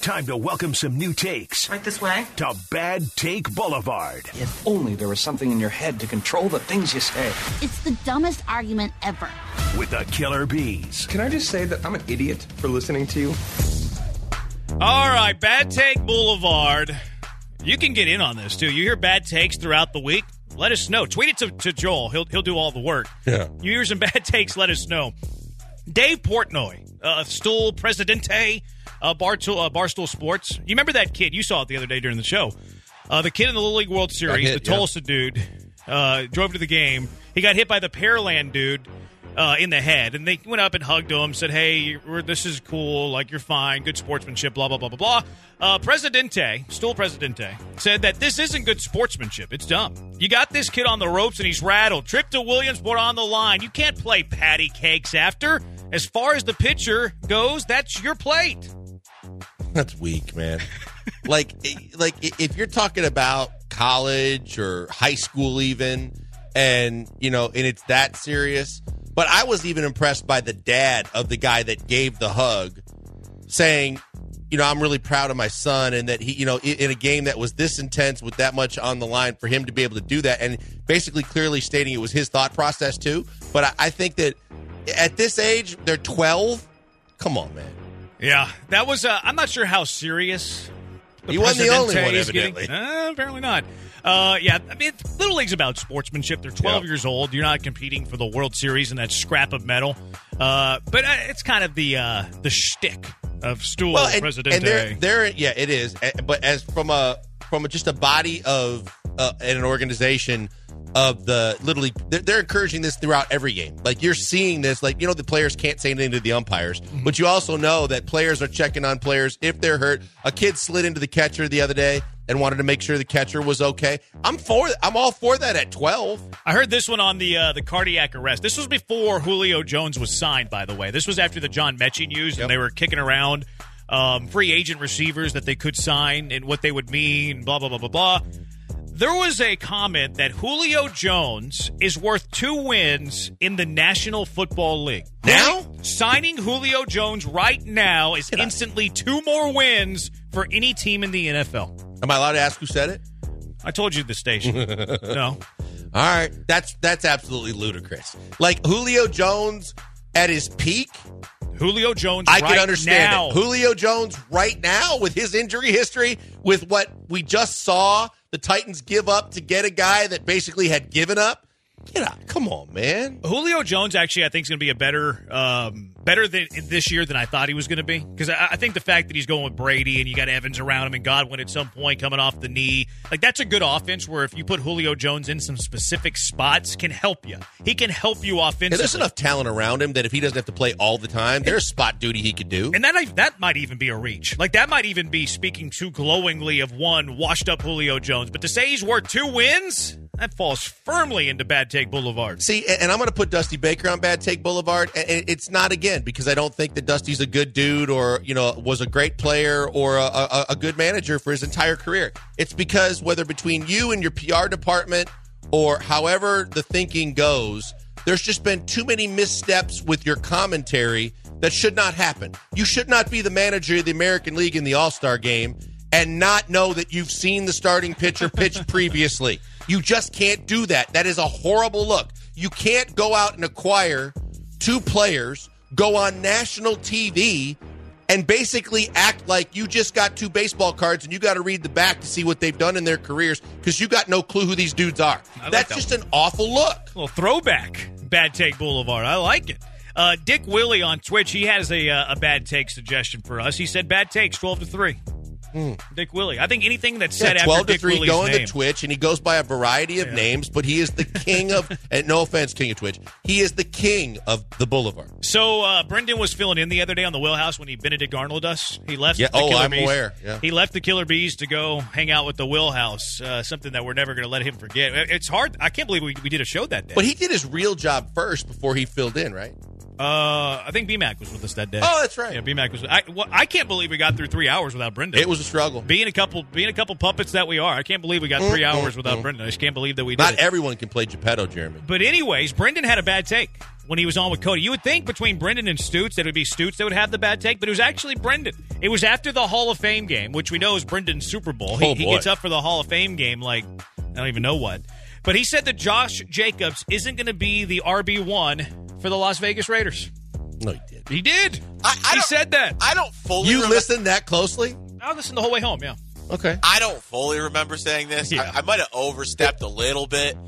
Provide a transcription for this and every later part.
Time to welcome some new takes. Right this way. To Bad Take Boulevard. If only there was something in your head to control the things you say. It's the dumbest argument ever. With the Killer Bees. Can I just say that I'm an idiot for listening to you? All right, Bad Take Boulevard. You can get in on this, too. You hear bad takes throughout the week? Let us know. Tweet it to Joel. He'll do all the work. Yeah. You hear some bad takes, let us know. Dave Portnoy, Stool Presidente, Barstool Sports. You remember that kid? You saw it the other day during the show. The kid in the Little League World Series, the Tulsa dude, drove to the game. He got hit by the Pearland dude in the head, and they went up and hugged him, said, hey, this is cool, like, you're fine, good sportsmanship, blah, blah, blah, blah, blah. Stool Presidente, said that this isn't good sportsmanship. It's dumb. You got this kid on the ropes, and he's rattled. Trip to Williamsport on the line. You can't play patty cakes after. As far as the pitcher goes, that's your plate. That's weak, man. like if you're talking about college or high school even, and, and it's that serious. But I was even impressed by the dad of the guy that gave the hug, saying, I'm really proud of my son, and that he, in a game that was this intense with that much on the line, for him to be able to do that, and basically clearly stating it was his thought process too. But I think that at this age, they're 12. Come on, man. Yeah, that was. I'm not sure how serious. He wasn't the only one, evidently. Apparently not. Yeah, I mean, Little League's about sportsmanship. They're 12 years old. You're not competing for the World Series and that scrap of metal. But it's kind of the shtick of Stool Presidente. And it is. But as from just a body of and an organization of the Little League, they're encouraging this throughout every game. Like, you're seeing this, like, the players can't say anything to the umpires, but you also know that players are checking on players if they're hurt. A kid slid into the catcher the other day and wanted to make sure the catcher was okay. I'm all for that at 12. I heard this one on the cardiac arrest. This was before Julio Jones was signed, by the way. This was after the John Mechie news, and they were kicking around free agent receivers that they could sign and what they would mean, blah, blah, blah, blah, blah. There was a comment that Julio Jones is worth 2 wins in the National Football League. Now? Signing Julio Jones right now is instantly 2 more wins for any team in the NFL. Am I allowed to ask who said it? I told you the station. No. All right. That's absolutely ludicrous. Like, Julio Jones at his peak? Julio Jones I right can understand now. it. Julio Jones right now, with his injury history, with what we just saw the Titans give up to get a guy that basically had given up. Get out. Come on, man. Julio Jones, actually, I think is going to be a better this year than I thought he was going to be. Because I think the fact that he's going with Brady and you got Evans around him and Godwin at some point coming off the knee, like, that's a good offense where if you put Julio Jones in some specific spots, can help you. He can help you offensively. And there's enough talent around him that if he doesn't have to play all the time, there's spot duty he could do. And that might even be a reach. Like, that might even be speaking too glowingly of one washed-up Julio Jones. But to say he's worth 2 wins, that falls firmly into Bad Take Boulevard. See, and I'm going to put Dusty Baker on Bad Take Boulevard. And it's not, again, because I don't think that Dusty's a good dude or, was a great player or a good manager for his entire career. It's because whether between you and your PR department or however the thinking goes, there's just been too many missteps with your commentary that should not happen. You should not be the manager of the American League in the All-Star game and not know that you've seen the starting pitcher pitch previously. You just can't do that. That is a horrible look. You can't go out and acquire 2 players, go on national TV, and basically act like you just got 2 baseball cards and you got to read the back to see what they've done in their careers because you got no clue who these dudes are. That's just an awful look. A little throwback, Bad Take Boulevard. I like it. Dick Willie on Twitch, he has a bad take suggestion for us. He said bad takes 12-3. Dick Willie. I think anything that's said after Dick Willie's 12-3 going name. to Twitch, and he goes by a variety of names, but he is the king of, and no offense, king of Twitch, he is the king of the Boulevard. So Brendan was filling in the other day on the Wheelhouse when Benedict Arnold us. He left the Killer I'm Bees. aware. Yeah. He left the Killer Bees to go hang out with the Wheelhouse, something that we're never going to let him forget. It's hard. I can't believe we did a show that day. But he did his real job first before he filled in, right? I think BMAC was with us that day. Oh, that's right. Yeah, BMAC was. I can't believe we got through 3 hours without Brendan. It was a struggle. Being a couple puppets that we are, I can't believe we got 3 hours without Brendan. I just can't believe that we did. Not everyone can play Geppetto, Jeremy. But anyways, Brendan had a bad take. when he was on with Cody. You would think between Brendan and Stoots that it would be Stoots that would have the bad take, but it was actually Brendan. It was after the Hall of Fame game, which we know is Brendan's Super Bowl. He gets up for the Hall of Fame game like I don't even know what. But he said that Josh Jacobs isn't going to be the RB1 for the Las Vegas Raiders. No, he did. He did. He said that. I don't fully You listened that closely? I listened the whole way home, yeah. Okay. I don't fully remember saying this. Yeah. I might have overstepped a little bit.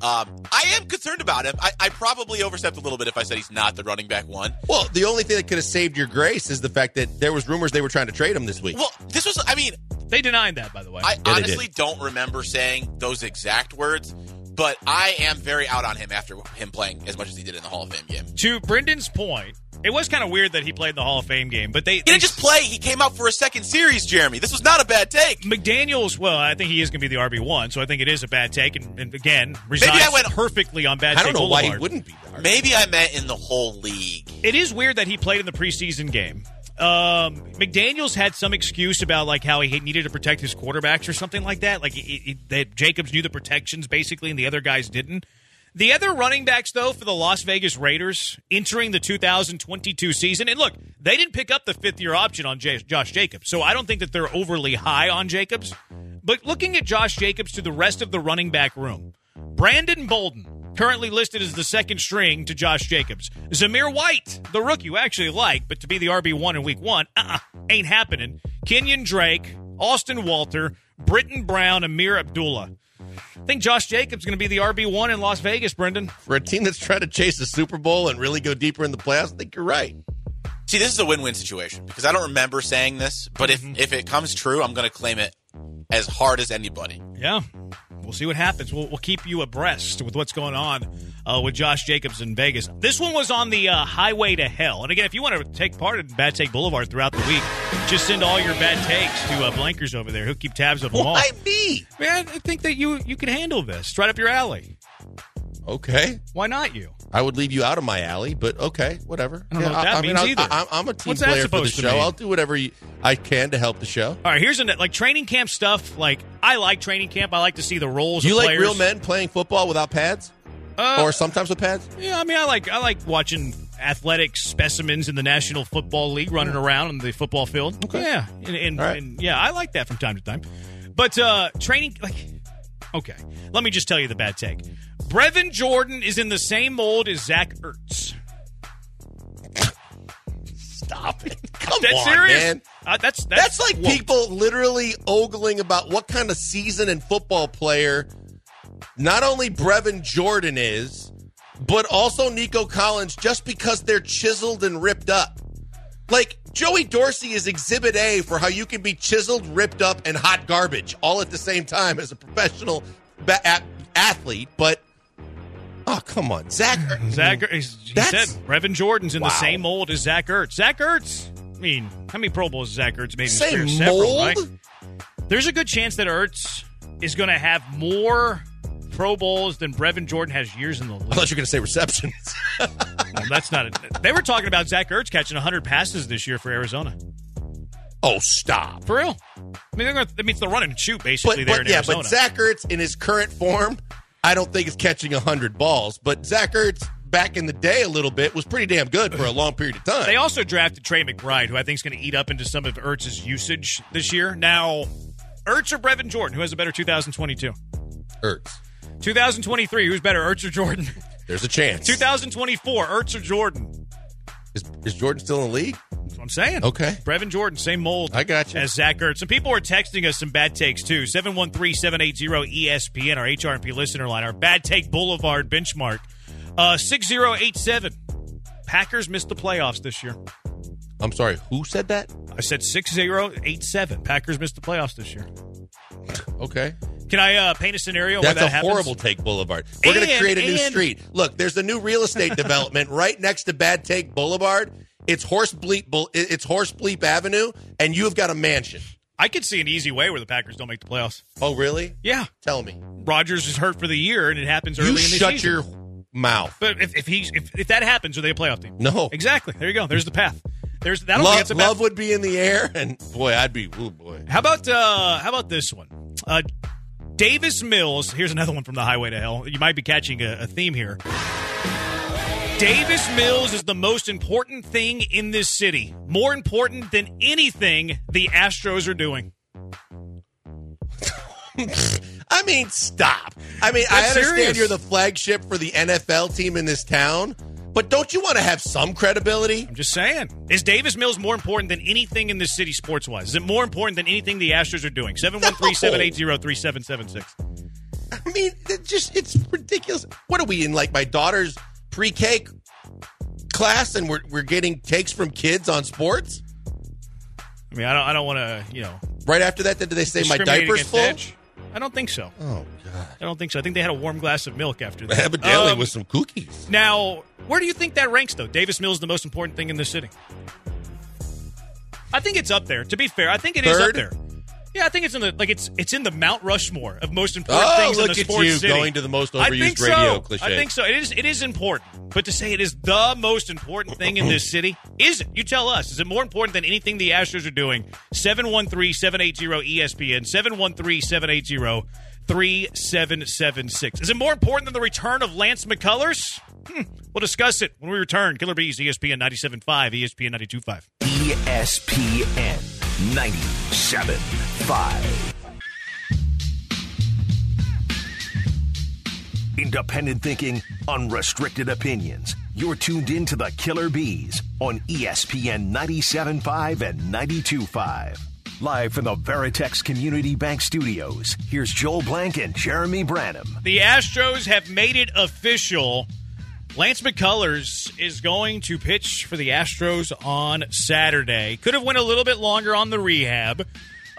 I am concerned about him. I probably overstepped a little bit if I said he's not the running back one. Well, the only thing that could have saved your grace is the fact that there was rumors they were trying to trade him this week. Well, this was, They denied that, by the way. I honestly don't remember saying those exact words, but I am very out on him after him playing as much as he did in the Hall of Fame game. To Brendan's point, it was kind of weird that he played the Hall of Fame game, but they didn't just play. He came out for a second series, Jeremy. This was not a bad take. McDaniels, well, I think he is going to be the RB1, so I think it is a bad take, and again, resides perfectly on bad take. I don't know Boulevard. why he wouldn't be there. Maybe I meant in the whole league. It is weird that he played in the preseason game. McDaniels had some excuse about like how he needed to protect his quarterbacks or something like that. Like that Jacobs knew the protections basically, and the other guys didn't. The other running backs, though, for the Las Vegas Raiders entering the 2022 season, and look, they didn't pick up the fifth-year option on Josh Jacobs, so I don't think that they're overly high on Jacobs. But looking at Josh Jacobs to the rest of the running back room, Brandon Bolden, currently listed as the second string to Josh Jacobs. Zamir White, the rookie you actually like, but to be the RB1 in week one, ain't happening. Kenyon Drake, Austin Walter, Britton Brown, Amir Abdullah. I think Josh Jacobs is going to be the RB1 in Las Vegas, Brendan. For a team that's trying to chase the Super Bowl and really go deeper in the playoffs, I think you're right. See, this is a win-win situation because I don't remember saying this, but if it comes true, I'm going to claim it as hard as anybody. Yeah. We'll see what happens. We'll keep you abreast with what's going on with Josh Jacobs in Vegas. This one was on the highway to hell. And again, if you want to take part in Bad Take Boulevard throughout the week, just send all your bad takes to Blankers over there. He'll keep tabs of them all. Why me? Man, I think that you can handle this. It's right up your alley. Okay. Why not you? I would leave you out of my alley, but okay, whatever. I don't know what that means either. I'm a team What's that player for the supposed to show. mean? I'll do whatever I can to help the show. All right, here's like training camp stuff. Like I like training camp. I like to see the roles Do you of like players. real men playing football without pads? Or sometimes with pads? Yeah, I mean, I like watching athletic specimens in the National Football League running around on the football field. Okay. Yeah, and yeah, I like that from time to time. But training, okay, let me just tell you the bad take. Brevin Jordan is in the same mold as Zach Ertz. Stop it. Come That's on, serious? man. That's like woke. people literally ogling about what kind of seasoned football player not only Brevin Jordan is, but also Nico Collins, just because they're chiseled and ripped up. Like, Joey Dorsey is exhibit A for how you can be chiseled, ripped up, and hot garbage all at the same time as a professional athlete, but oh, come on. He said Brevin Jordan's in the same mold as Zach Ertz. Zach Ertz, I mean, how many Pro Bowls has Zach Ertz made in his career? Several, right? There's a good chance that Ertz is going to have more Pro Bowls than Brevin Jordan has years in the league. I thought you were going to say receptions. Well, that's not it. They were talking about Zach Ertz catching 100 passes this year for Arizona. Oh, stop. For real. I mean, it's the run and shoot basically in Arizona. But Zach Ertz in his current form, I don't think is catching 100 balls. But Zach Ertz back in the day a little bit was pretty damn good for a long period of time. They also drafted Trey McBride, who I think is going to eat up into some of Ertz's usage this year. Now, Ertz or Brevin Jordan, who has a better 2022? Ertz. 2023, who's better, Ertz or Jordan? There's a chance. 2024, Ertz or Jordan? Is Jordan still in the league? That's what I'm saying. Okay. Brevin Jordan, same mold I got you. as Zach Ertz. Some people are texting us some bad takes, too. 713-780-ESPN, our HRP listener line, our Bad Take Boulevard benchmark. 6087. Packers missed the playoffs this year. I'm sorry, who said that? I said 6087. Packers missed the playoffs this year. Okay. Can I paint a scenario That's where that happens? a horrible take, Boulevard. We're going to create a new street. Look, there's a new real estate development right next to Bad Take Boulevard. It's Horse Bleep Avenue, and you've got a mansion. I could see an easy way where the Packers don't make the playoffs. Oh, really? Yeah. Tell me. Rodgers is hurt for the year, and it happens early in the season. You shut your mouth. But if that happens, are they a playoff team? No. Exactly. There you go. There's the path. Love would be in the air, and boy, I'd be. Oh boy. How about this one? Davis Mills. Here's another one from the highway to hell. You might be catching a theme here. Davis Mills is the most important thing in this city. More important than anything the Astros are doing. I mean, stop. I mean, I understand you're the flagship for the NFL team in this town, but don't you want to have some credibility? I'm just saying. Is Davis Mills more important than anything in this city sports-wise? Is it more important than anything the Astros are doing? 713-780-3776. I mean, it's ridiculous. What are we in, like my daughter's pre-K class, and we're getting takes from kids on sports? I mean, I don't want to, Right after that, did they say my diaper's full? Edge? I don't think so. Oh, God. I don't think so. I think they had a warm glass of milk after that. Evidently with some cookies. Now, where do you think that ranks, though? Davis Mills is the most important thing in this city. I think it's up there. To be fair, I think it is up there. Yeah, I think it's in the it's in the Mount Rushmore of most important things in the sports city. Look at you going to the most overused radio cliche. I think so. It is important. But to say it is the most important thing in this city, is it? You tell us. Is it more important than anything the Astros are doing? 713-780-ESPN, 713-780-3776. Is it more important than the return of Lance McCullers? We'll discuss it when we return. Killer Bees, ESPN 97.5, ESPN 92.5. ESPN 97.5. Independent thinking, unrestricted opinions. You're tuned in to the Killer Bees on ESPN 97.5 and 92.5. Live from the Veritex Community Bank Studios, here's Joel Blank and Jeremy Branham. The Astros have made it official. Lance McCullers is going to pitch for the Astros on Saturday. Could have went a little bit longer on the rehab,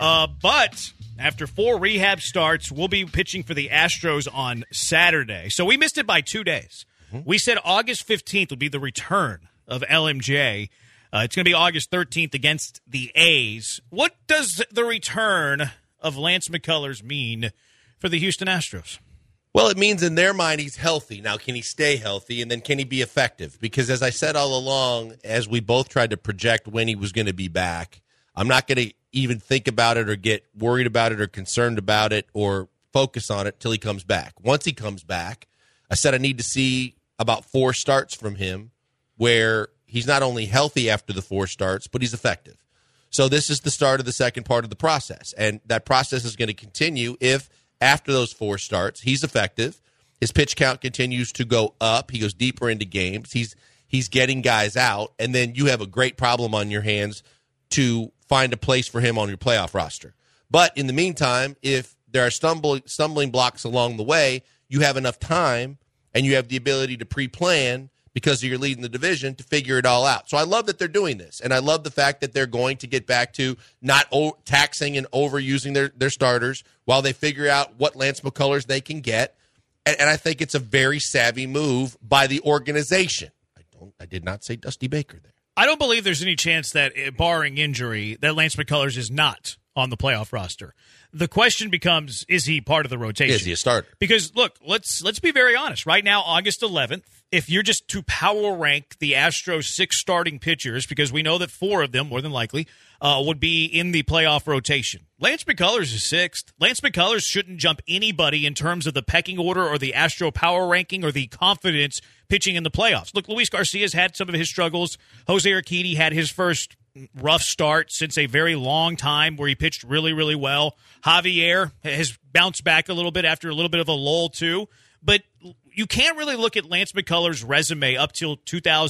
but after 4 rehab starts, we'll be pitching for the Astros on Saturday. So we missed it by 2 days. We said August 15th would be the return of LMJ. It's going to be August 13th against the A's. What does the return of Lance McCullers mean for the Houston Astros? Well, it means in their mind he's healthy. Now, can he stay healthy, and then can he be effective? Because as I said all along, as we both tried to project when he was going to be back, I'm not going to even think about it or get worried about it or concerned about it or focus on it till he comes back. Once he comes back, I said I need to see about 4 starts from him where he's not only healthy after the 4 starts, but he's effective. So this is the start of the second part of the process, and that process is going to continue if after those 4 starts, he's effective. His pitch count continues to go up. He goes deeper into games. He's getting guys out, and then you have a great problem on your hands to find a place for him on your playoff roster. But in the meantime, if there are stumbling blocks along the way, you have enough time and you have the ability to pre-plan because you're leading the division to figure it all out. So I love that they're doing this, and I love the fact that they're going to get back to not taxing and overusing their starters while they figure out what Lance McCullers they can get. And I think it's a very savvy move by the organization. I did not say Dusty Baker there. I don't believe there's any chance that, barring injury, that Lance McCullers is not on the playoff roster. The question becomes, is he part of the rotation? Is he a starter? Because, look, let's be very honest. Right now, August 11th, if you're just to power rank the Astros' 6 starting pitchers, because we know that 4 of them, more than likely, would be in the playoff rotation. Lance McCullers is 6th. Lance McCullers shouldn't jump anybody in terms of the pecking order or the Astro power ranking or the confidence pitching in the playoffs. Look, Luis Garcia's had some of his struggles. Jose Urquidy had his first rough start since a very long time where he pitched really, really well. Javier has bounced back a little bit after a little bit of a lull, too. But you can't really look at Lance McCullers' resume up till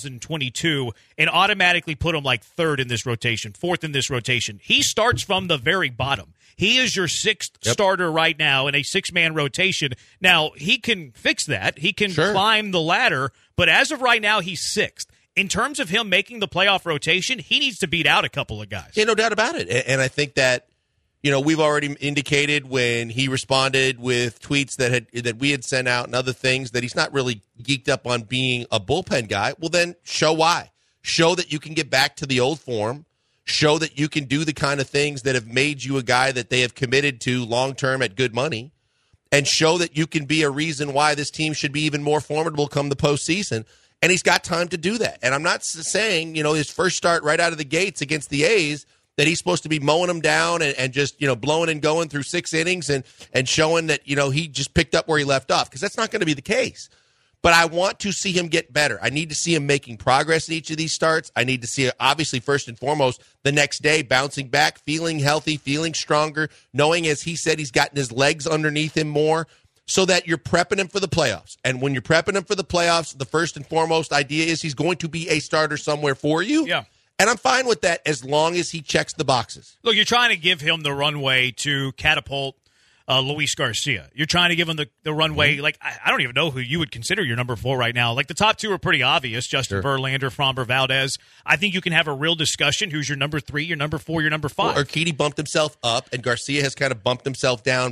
2022 and automatically put him like 3rd in this rotation, 4th in this rotation. He starts from the very bottom. He is your 6th starter right now in a 6-man rotation. Now, he can fix that. He can climb the ladder, but as of right now, he's 6th. In terms of him making the playoff rotation, he needs to beat out a couple of guys. Yeah, no doubt about it. And I think that, we've already indicated when he responded with tweets that we had sent out and other things that he's not really geeked up on being a bullpen guy. Well, then show why. Show that you can get back to the old form. Show that you can do the kind of things that have made you a guy that they have committed to long-term at good money. And show that you can be a reason why this team should be even more formidable come the postseason. And he's got time to do that. And I'm not saying, his first start right out of the gates against the A's, that he's supposed to be mowing them down and just, blowing and going through 6 innings and showing that, he just picked up where he left off, because that's not going to be the case. But I want to see him get better. I need to see him making progress in each of these starts. I need to see, obviously, first and foremost, the next day, bouncing back, feeling healthy, feeling stronger, knowing, as he said, he's gotten his legs underneath him more, so that you're prepping him for the playoffs. And when you're prepping him for the playoffs, the first and foremost idea is he's going to be a starter somewhere for you. Yeah. And I'm fine with that as long as he checks the boxes. Look, you're trying to give him the runway to catapult Luis Garcia. You're trying to give him the runway. Like, I don't even know who you would consider your number 4 right now. Like, the top 2 are pretty obvious. Justin Verlander, Framber Valdez. I think you can have a real discussion. Who's your number 3, your number 4, your number 5? Well, Urquidy bumped himself up, and Garcia has kind of bumped himself down,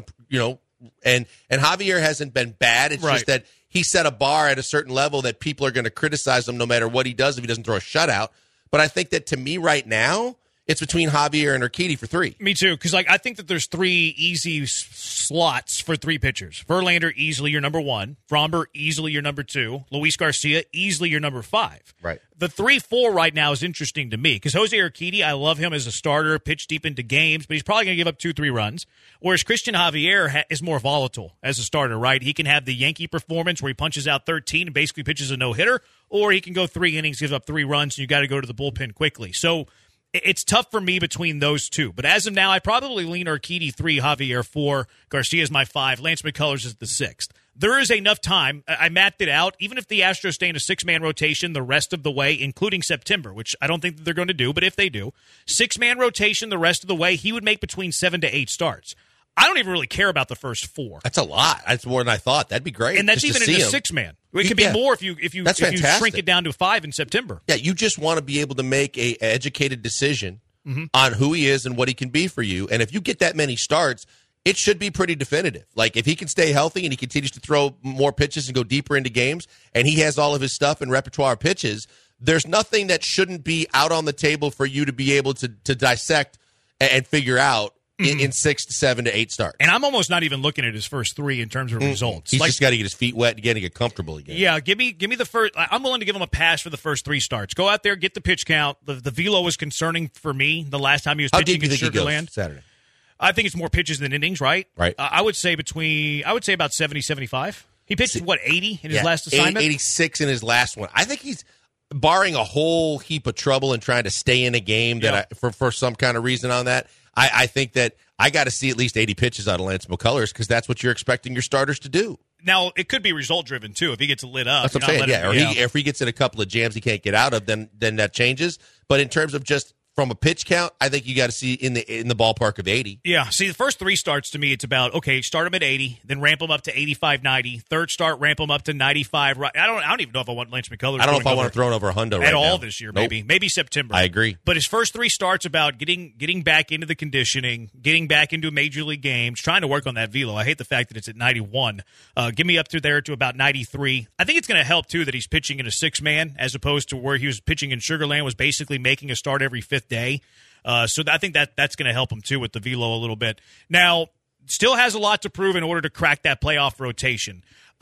and Javier hasn't been bad. It's just that he set a bar at a certain level that people are going to criticize him no matter what he does if he doesn't throw a shutout. But I think that, to me right now, it's between Javier and Urquidy for 3. Me too, because I think that there's 3 easy slots for 3 pitchers. Verlander, easily your number 1. Framber, easily your number 2. Luis Garcia, easily your number 5. Right. The 3-4 right now is interesting to me because Jose Urquidy, I love him as a starter, pitch deep into games, but he's probably going to give up 2-3 runs. Whereas Christian Javier is more volatile as a starter, right? He can have the Yankee performance where he punches out 13 and basically pitches a no-hitter, or he can go 3 innings, gives up 3 runs, and you got to go to the bullpen quickly. So it's tough for me between those 2. But as of now, I probably lean Urquidy 3, Javier 4, Garcia's my 5, Lance McCullers is the 6th. There is enough time. I mapped it out. Even if the Astros stay in a 6-man rotation the rest of the way, including September, which I don't think that they're going to do, but if they do, 6-man rotation the rest of the way, he would make between 7 to 8 starts. I don't even really care about the first 4. That's a lot. That's more than I thought. That'd be great. And that's just even in a 6-man. It could be more if you shrink it down to 5 in September. Yeah, you just want to be able to make a educated decision on who he is and what he can be for you. And if you get that many starts, it should be pretty definitive. Like, if he can stay healthy and he continues to throw more pitches and go deeper into games, and he has all of his stuff in repertoire pitches, there's nothing that shouldn't be out on the table for you to be able to dissect and figure out in 6 to 7 to 8 starts. And I'm almost not even looking at his first 3 in terms of results. He's just got to get his feet wet and get comfortable again. Yeah, give me the first. I'm willing to give him a pass for the first 3 starts. Go out there, get the pitch count. The velo was concerning for me the last time he was pitching in Sugar Land. Saturday? I think it's more pitches than innings, right? Right. I would say about 70, 75. He pitched, 80 in his last assignment? 86 in his last one. I think he's, barring a whole heap of trouble and trying to stay in a game for some kind of reason on that, I think that I got to see at least 80 pitches out of Lance McCullers because that's what you're expecting your starters to do. Now, it could be result-driven, too, if he gets lit up. That's what I'm saying, if he gets in a couple of jams he can't get out of, then that changes. But in terms of just from a pitch count, I think you got to see in the ballpark of 80. Yeah, see, the first 3 starts to me, it's about, okay, start him at 80, then ramp him up to 85, 90. Third start, ramp him up to 95. I don't even know if I want Lance McCullers. I don't know if I want to throw over a hundo right at all now. this year, Nope. maybe September. I agree. But his first 3 starts about getting back into the conditioning, getting back into major league games, trying to work on that velo. I hate the fact that it's at 91. Give me up to there to about 93. I think it's going to help, too, that he's pitching in a 6-man as opposed to where he was pitching in Sugar Land, was basically making a start every 5th day. So I think that's going to help him, too, with the velo a little bit. Now, still has a lot to prove in order to crack that playoff rotation.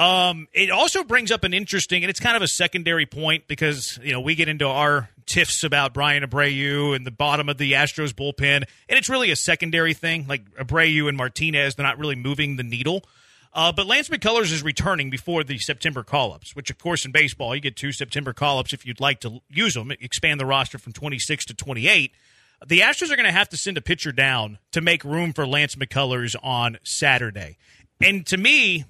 It also brings up an interesting, and it's kind of a secondary point because, we get into our tiffs about Brian Abreu and the bottom of the Astros bullpen, and it's really a secondary thing. Like Abreu and Martinez, they're not really moving the needle. But Lance McCullers is returning before the September call-ups, which, of course, in baseball, you get 2 September call-ups if you'd like to use them, expand the roster from 26 to 28. The Astros are going to have to send a pitcher down to make room for Lance McCullers on Saturday. And to me,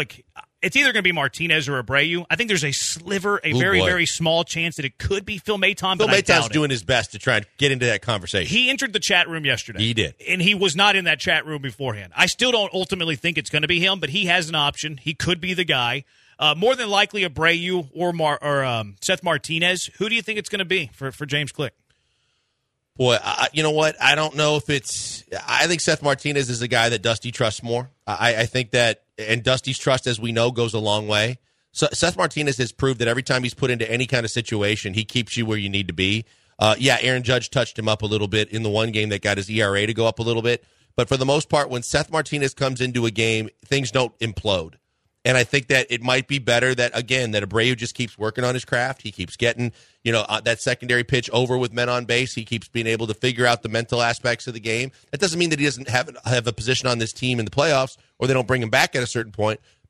it's either going to be Martinez or Abreu. I think there's a sliver, very small chance that it could be Phil Maton. Phil Maton's doing his best to try and get into that conversation. He entered the chat room yesterday. He did. And he was not in that chat room beforehand. I still don't ultimately think it's going to be him, but he has an option. He could be the guy. More than likely Abreu or Seth Martinez. Who do you think it's going to be for James Click? Boy, you know what? I don't know if it's – I think Seth Martinez is a guy that Dusty trusts more. I think that – and Dusty's trust, as we know, goes a long way. So Seth Martinez has proved that every time he's put into any kind of situation, he keeps you where you need to be. Aaron Judge touched him up a little bit in the one game that got his ERA to go up a little bit. But for the most part, when Seth Martinez comes into a game, things don't implode. And I think that it might be better that Abreu just keeps working on his craft. He keeps getting, that secondary pitch over with men on base. He keeps being able to figure out the mental aspects of the game. That doesn't mean that he doesn't have a position on this team in the playoffs or they don't bring him back at a certain point.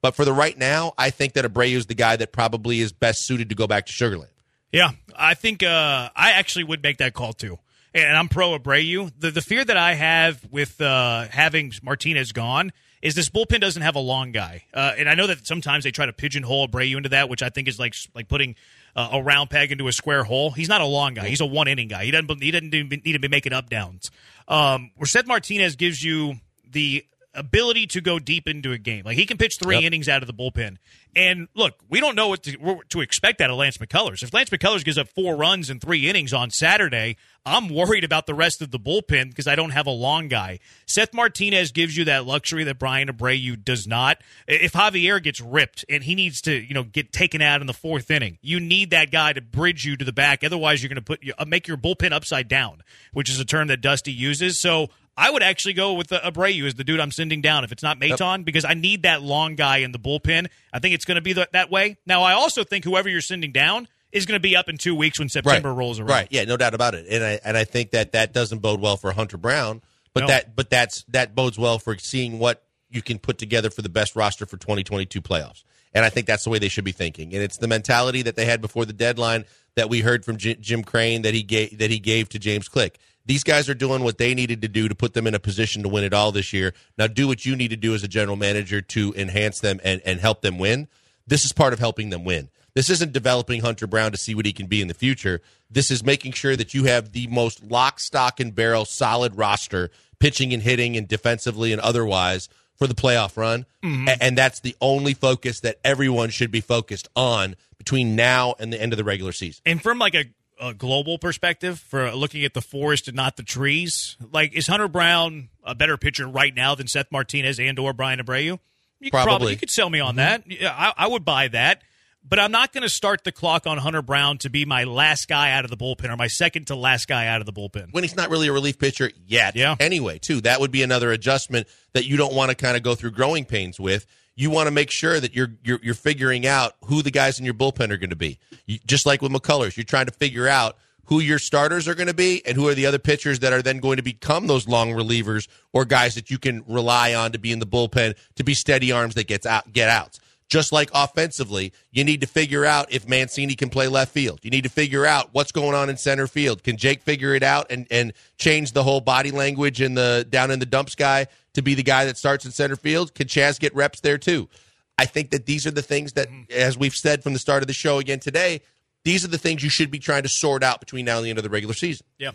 But for the right now, I think that Abreu is the guy that probably is best suited to go back to Sugar Land. Yeah, I think I actually would make that call too. And I'm pro Abreu. The fear that I have with having Martinez gone is this bullpen doesn't have a long guy. And I know that sometimes they try to pigeonhole Abreu into that, which I think is like putting a round peg into a square hole. He's not a long guy. He's a one-inning guy. He doesn't need to be making up-downs. Where Seth Martinez gives you the ability to go deep into a game. Like, he can pitch 3 innings out of the bullpen. And, look, we don't know what to expect out of Lance McCullers. If Lance McCullers gives up 4 runs in 3 innings on Saturday, I'm worried about the rest of the bullpen because I don't have a long guy. Seth Martinez gives you that luxury that Brian Abreu does not. If Javier gets ripped and he needs to, get taken out in the 4th inning, you need that guy to bridge you to the back. Otherwise, you're going to make your bullpen upside down, which is a term that Dusty uses. So I would actually go with Abreu as the dude I'm sending down if it's not Maton, because I need that long guy in the bullpen. I think it's going to be that way. Now, I also think whoever you're sending down is going to be up in 2 weeks when September rolls around. Right, yeah, no doubt about it. And I think that doesn't bode well for Hunter Brown, but that bodes well for seeing what you can put together for the best roster for 2022 playoffs. And I think that's the way they should be thinking. And it's the mentality that they had before the deadline that we heard from Jim Crane that he gave to James Click. These guys are doing what they needed to do to put them in a position to win it all this year. Now do what you need to do as a general manager to enhance them and help them win. This is part of helping them win. This isn't developing Hunter Brown to see what he can be in the future. This is making sure that you have the most lock, stock, and barrel solid roster, pitching and hitting and defensively and otherwise, for the playoff run. Mm-hmm. And that's the only focus that everyone should be focused on between now and the end of the regular season. And from like a global perspective, for looking at the forest and not the trees, like, is Hunter Brown a better pitcher right now than Seth Martinez and or Brian Abreu? You could sell me on that. Yeah, I would buy that. But I'm not going to start the clock on Hunter Brown to be my last guy out of the bullpen or my second to last guy out of the bullpen. When he's not really a relief pitcher yet. Yeah. Anyway, too, that would be another adjustment that you don't want to kind of go through growing pains with. You want to make sure that you're figuring out who the guys in your bullpen are going to be. Just like with McCullers, you're trying to figure out who your starters are going to be and who are the other pitchers that are then going to become those long relievers or guys that you can rely on to be in the bullpen to be steady arms that get outs. Just like offensively, you need to figure out if Mancini can play left field. You need to figure out what's going on in center field. Can Jake figure it out and change the whole body language in the down in the dumps guy to be the guy that starts in center field? Can Chaz get reps there too? I think that these are the things that, as we've said from the start of the show again today, these are the things you should be trying to sort out between now and the end of the regular season. Yeah.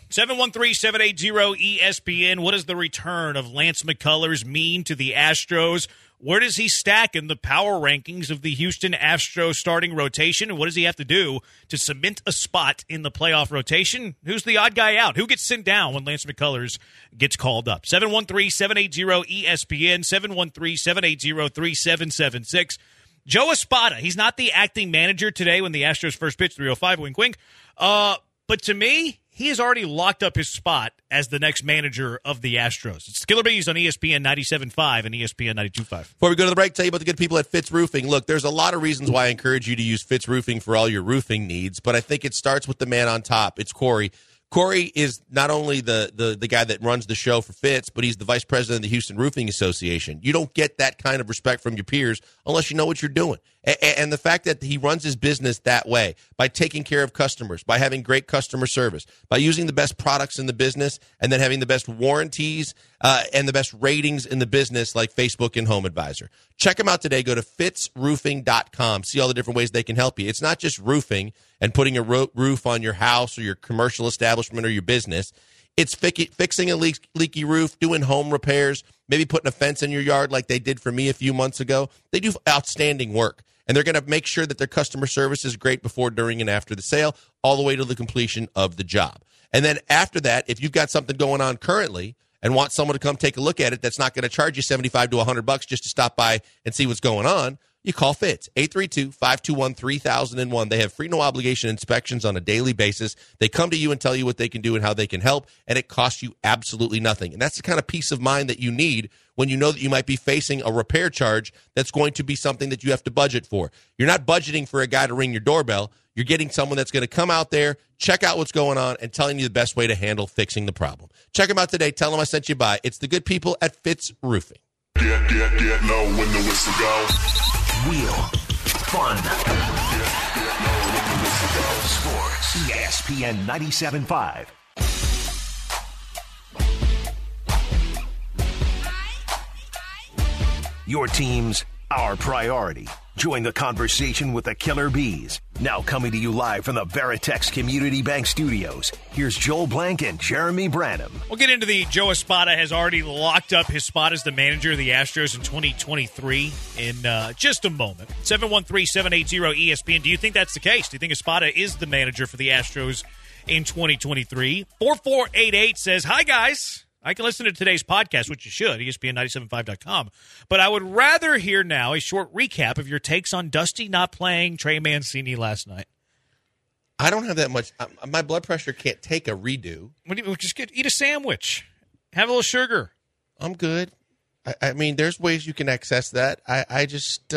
713-780-ESPN. What does the return of Lance McCullers mean to the Astros? Where does he stack in the power rankings of the Houston Astros starting rotation? And what does he have to do to cement a spot in the playoff rotation? Who's the odd guy out? Who gets sent down when Lance McCullers gets called up? 713-780-ESPN, 713-780-3776. Joe Espada, he's not the acting manager today when the Astros first pitched, 305, wink, wink. But to me, he has already locked up his spot as the next manager of the Astros. It's Killer Bees on ESPN 97.5 and ESPN 92.5. Before we go to the break, tell you about the good people at Fitz Roofing. Look, there's a lot of reasons why I encourage you to use Fitz Roofing for all your roofing needs, but I think it starts with the man on top. It's Corey. Corey is not only the guy that runs the show for Fitz, but he's the vice president of the Houston Roofing Association. You don't get that kind of respect from your peers unless you know what you're doing. And the fact that he runs his business that way, by taking care of customers, by having great customer service, by using the best products in the business, and then having the best warranties and the best ratings in the business like Facebook and Home Advisor. Check them out today. Go to fitzroofing.com. See all the different ways they can help you. It's not just roofing and putting a roof on your house or your commercial establishment or your business. It's fixing a leaky roof, doing home repairs, maybe putting a fence in your yard like they did for me a few months ago. They do outstanding work, and they're going to make sure that their customer service is great before, during, and after the sale, all the way to the completion of the job. And then after that, if you've got something going on currently and want someone to come take a look at it that's not going to charge you $75 to $100 just to stop by and see what's going on, you call Fitz, 832-521-3001. They have free, no-obligation inspections on a daily basis. They come to you and tell you what they can do and how they can help, and it costs you absolutely nothing. And that's the kind of peace of mind that you need when you know that you might be facing a repair charge that's going to be something that you have to budget for. You're not budgeting for a guy to ring your doorbell. You're getting someone that's going to come out there, check out what's going on, and telling you the best way to handle fixing the problem. Check them out today. Tell them I sent you by. It's the good people at Fitz Roofing. Get low when the whistle goes. Real fun. Get low when the whistle goes. Sports. ESPN 97.5. Your team's our priority. Join the conversation with the Killer Bees. Now coming to you live from the Veritex Community Bank Studios. Here's Joel Blank and Jeremy Branham. We'll get into the Joe Espada has already locked up his spot as the manager of the Astros in 2023 in just a moment. 713-780-ESPN. Do you think that's the case? Do you think Espada is the manager for the Astros in 2023? 4488 says, hi, guys. I can listen to today's podcast, which you should, ESPN975.com. But I would rather hear now a short recap of your takes on Dusty not playing Trey Mancini last night. I don't have that much. My blood pressure can't take a redo. Just eat a sandwich. Have a little sugar. I'm good. I mean, there's ways you can access that. I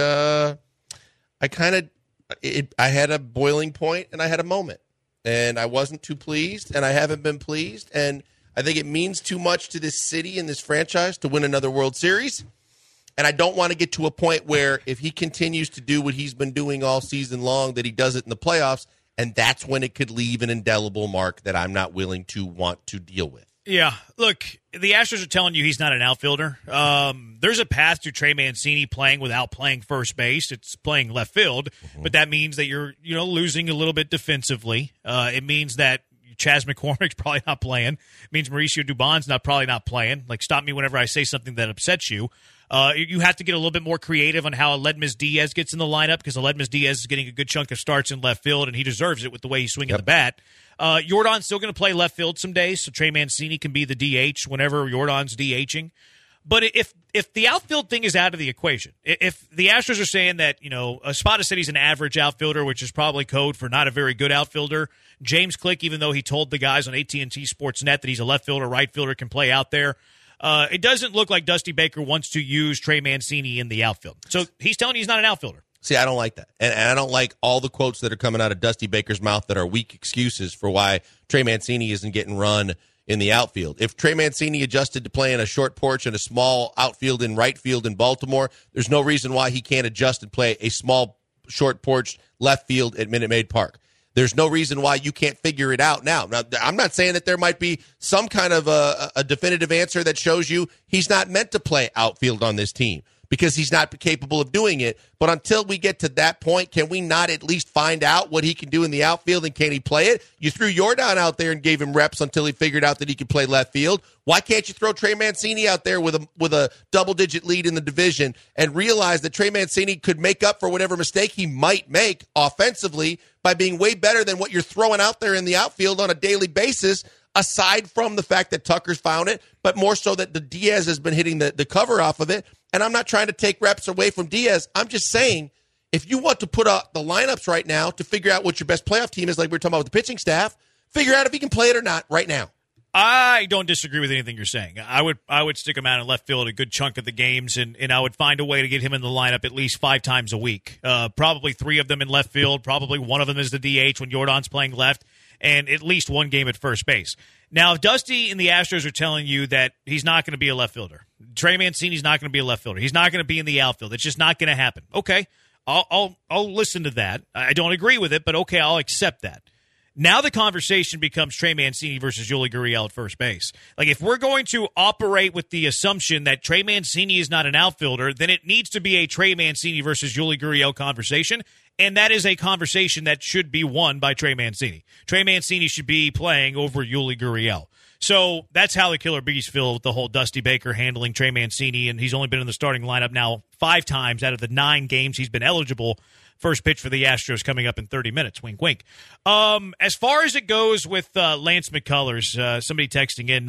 had a boiling point and I had a moment. And I wasn't too pleased, and I haven't been pleased. And I think it means too much to this city and this franchise to win another World Series. And I don't want to get to a point where if he continues to do what he's been doing all season long, that he does it in the playoffs, and that's when it could leave an indelible mark that I'm not willing to want to deal with. Yeah, look, the Astros are telling you he's not an outfielder. There's a path to Trey Mancini playing without playing first base. It's playing left field, but that means that you're losing a little bit defensively. It means that Chas McCormick's probably not playing. It means Mauricio Dubon's probably not playing. Like, stop me whenever I say something that upsets you. You have to get a little bit more creative on how Aledmys Diaz gets in the lineup, because Aledmys Diaz is getting a good chunk of starts in left field, and he deserves it with the way he's swinging the bat. Yordan's still going to play left field some days, so Trey Mancini can be the DH whenever Yordan's DHing. But if the outfield thing is out of the equation, if the Astros are saying that, Espada said he's an average outfielder, which is probably code for not a very good outfielder. James Click, even though he told the guys on AT&T Sportsnet that he's a left fielder, right fielder, can play out there, it doesn't look like Dusty Baker wants to use Trey Mancini in the outfield. So he's telling you he's not an outfielder. See, I don't like that. And I don't like all the quotes that are coming out of Dusty Baker's mouth that are weak excuses for why Trey Mancini isn't getting run in the outfield. If Trey Mancini adjusted to playing a short porch and a small outfield in right field in Baltimore, there's no reason why he can't adjust and play a small short porch left field at Minute Maid Park. There's no reason why you can't figure it out now. Now, I'm not saying that there might be some kind of a definitive answer that shows you he's not meant to play outfield on this team because he's not capable of doing it. But until we get to that point, can we not at least find out what he can do in the outfield, and can he play it? You threw Yordan out there and gave him reps until he figured out that he could play left field. Why can't you throw Trey Mancini out there with a double-digit lead in the division and realize that Trey Mancini could make up for whatever mistake he might make offensively by being way better than what you're throwing out there in the outfield on a daily basis, aside from the fact that Tucker's found it, but more so that the Diaz has been hitting the cover off of it. And I'm not trying to take reps away from Diaz. I'm just saying, if you want to put up the lineups right now to figure out what your best playoff team is, like we were talking about with the pitching staff, figure out if he can play it or not right now. I don't disagree with anything you're saying. I would stick him out in left field a good chunk of the games, and I would find a way to get him in the lineup at least 5 times a week. Probably 3 of them in left field. Probably one of them is the DH when Yordan's playing left, and at least one game at first base. Now, if Dusty and the Astros are telling you that he's not going to be a left fielder, Trey Mancini's not going to be a left fielder, he's not going to be in the outfield, it's just not going to happen. Okay, I'll listen to that. I don't agree with it, but okay, I'll accept that. Now the conversation becomes Trey Mancini versus Yuli Gurriel at first base. Like, if we're going to operate with the assumption that Trey Mancini is not an outfielder, then it needs to be a Trey Mancini versus Yuli Gurriel conversation, and that is a conversation that should be won by Trey Mancini. Trey Mancini should be playing over Yuli Gurriel. So that's how the Killer Bees feel with the whole Dusty Baker handling Trey Mancini, and he's only been in the starting lineup now 5 times out of the 9 games he's been eligible. First pitch for the Astros coming up in 30 minutes. Wink, wink. As far as it goes with Lance McCullers, somebody texting in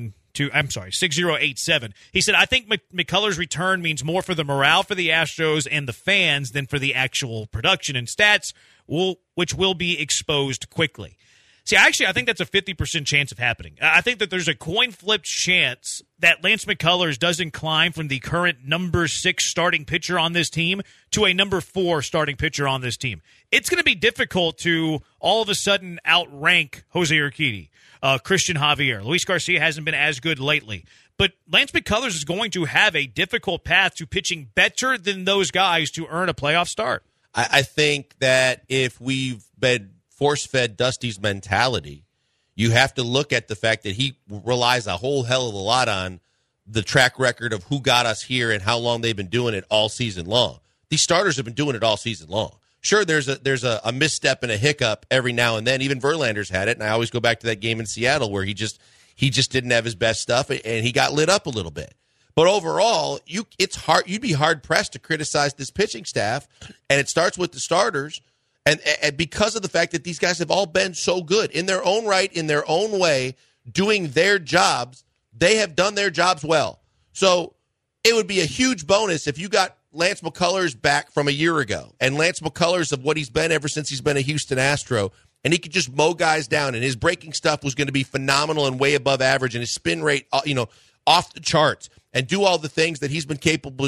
6087. He said, I think McCullers' return means more for the morale for the Astros and the fans than for the actual production and stats, which will be exposed quickly. See, actually, I think that's a 50% chance of happening. I think that there's a coin-flipped chance that Lance McCullers doesn't climb from the current number 6 starting pitcher on this team to a number 4 starting pitcher on this team. It's going to be difficult to all of a sudden outrank Jose Urquidy, Christian Javier. Luis Garcia hasn't been as good lately. but Lance McCullers is going to have a difficult path to pitching better than those guys to earn a playoff start. I think that if we've been force-fed Dusty's mentality, you have to look at the fact that he relies a whole hell of a lot on the track record of who got us here and how long they've been doing it all season long. These starters have been doing it all season long. Sure, there's a misstep and a hiccup every now and then. Even Verlander's had it, and I always go back to that game in Seattle where he just didn't have his best stuff, and he got lit up a little bit. But overall, you'd be hard-pressed to criticize this pitching staff, and it starts with the starters. And because of the fact that these guys have all been so good in their own right, in their own way, doing their jobs, they have done their jobs well. So it would be a huge bonus if you got Lance McCullers back from a year ago, and Lance McCullers of what he's been ever since he's been a Houston Astro, and he could just mow guys down, and his breaking stuff was going to be phenomenal and way above average, and his spin rate, off the charts, and do all the things that he's been capable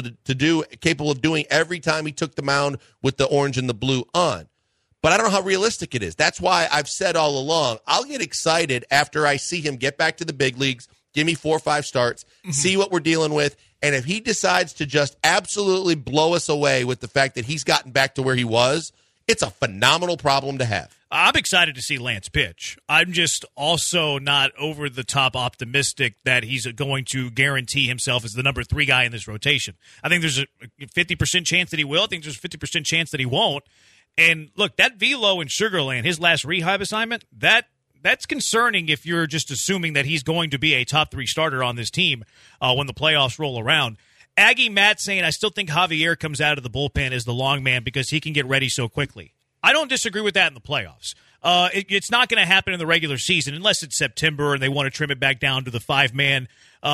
of doing every time he took the mound with the orange and the blue on. But I don't know how realistic it is. That's why I've said all along, I'll get excited after I see him get back to the big leagues, give me 4 or 5 starts, see what we're dealing with, and if he decides to just absolutely blow us away with the fact that he's gotten back to where he was, it's a phenomenal problem to have. I'm excited to see Lance pitch. I'm just also not over-the-top optimistic that he's going to guarantee himself as the number 3 guy in this rotation. I think there's a 50% chance that he will. I think there's a 50% chance that he won't. And look, that velo in Sugar Land, his last rehab assignment, that's concerning if you're just assuming that he's going to be a top 3 starter on this team when the playoffs roll around. Aggie Matt saying, I still think Javier comes out of the bullpen as the long man because he can get ready so quickly. I don't disagree with that in the playoffs. It's not going to happen in the regular season unless it's September and they want to trim it back down to the 5-man.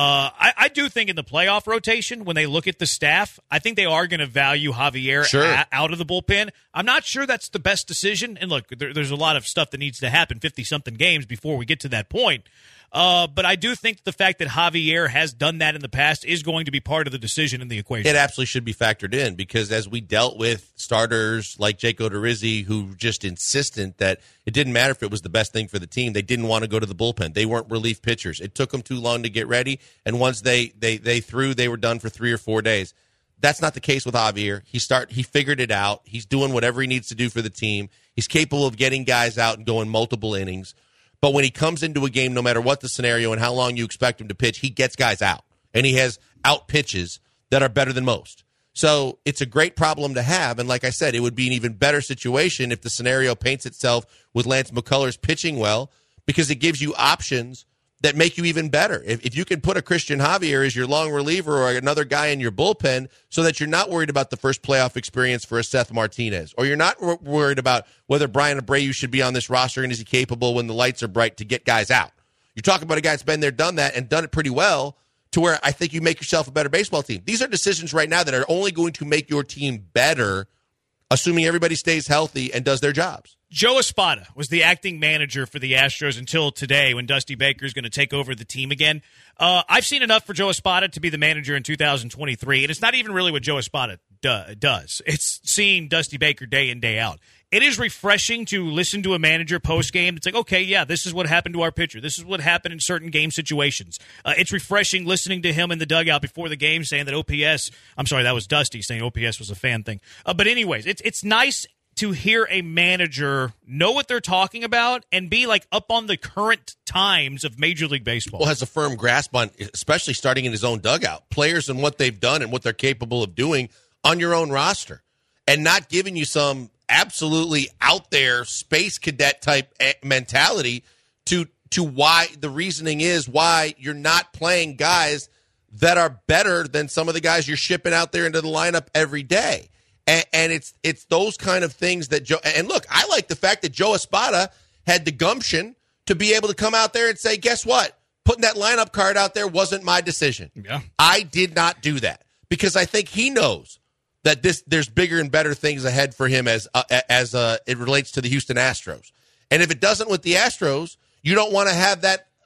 I do think in the playoff rotation, when they look at the staff, I think they are going to value Javier out of the bullpen. I'm not sure that's the best decision. And look, there's a lot of stuff that needs to happen, 50-something games before we get to that point. But I do think the fact that Javier has done that in the past is going to be part of the decision in the equation. It absolutely should be factored in because as we dealt with starters like Jake Odorizzi who were just insistent that it didn't matter if it was the best thing for the team, they didn't want to go to the bullpen. They weren't relief pitchers. It took them too long to get ready, and once they threw, they were done for 3 or 4 days. That's not the case with Javier. He figured it out. He's doing whatever he needs to do for the team. He's capable of getting guys out and going multiple innings. But when he comes into a game, no matter what the scenario and how long you expect him to pitch, he gets guys out. And he has out pitches that are better than most. So it's a great problem to have. And like I said, it would be an even better situation if the scenario paints itself with Lance McCullers pitching well because it gives you options that make you even better. If you can put a Christian Javier as your long reliever or another guy in your bullpen so that you're not worried about the first playoff experience for a Seth Martinez, or you're not worried about whether Brian Abreu should be on this roster and is he capable when the lights are bright to get guys out. You're talking about a guy that's been there, done that, and done it pretty well to where I think you make yourself a better baseball team. These are decisions right now that are only going to make your team better, assuming everybody stays healthy and does their jobs. Joe Espada was the acting manager for the Astros until today when Dusty Baker is going to take over the team again. I've seen enough for Joe Espada to be the manager in 2023, and it's not even really what Joe Espada does. It's seeing Dusty Baker day in, day out. It is refreshing to listen to a manager post-game. It's like, okay, yeah, this is what happened to our pitcher. This is what happened in certain game situations. It's refreshing listening to him in the dugout before the game saying that OPS – I'm sorry, that was Dusty saying OPS was a fan thing. But anyways, it's nice – to hear a manager know what they're talking about and be like up on the current times of Major League Baseball. Well, has a firm grasp on, especially starting in his own dugout, players and what they've done and what they're capable of doing on your own roster, and not giving you some absolutely out there space cadet type mentality to why the reasoning is why you're not playing guys that are better than some of the guys you're shipping out there into the lineup every day. And it's those kind of things that Joe – and look, I like the fact that Joe Espada had the gumption to be able to come out there and say, guess what? Putting that lineup card out there wasn't my decision. Yeah. I did not do that because I think he knows that there's bigger and better things ahead for him as it relates to the Houston Astros. And if it doesn't with the Astros, you don't want to have that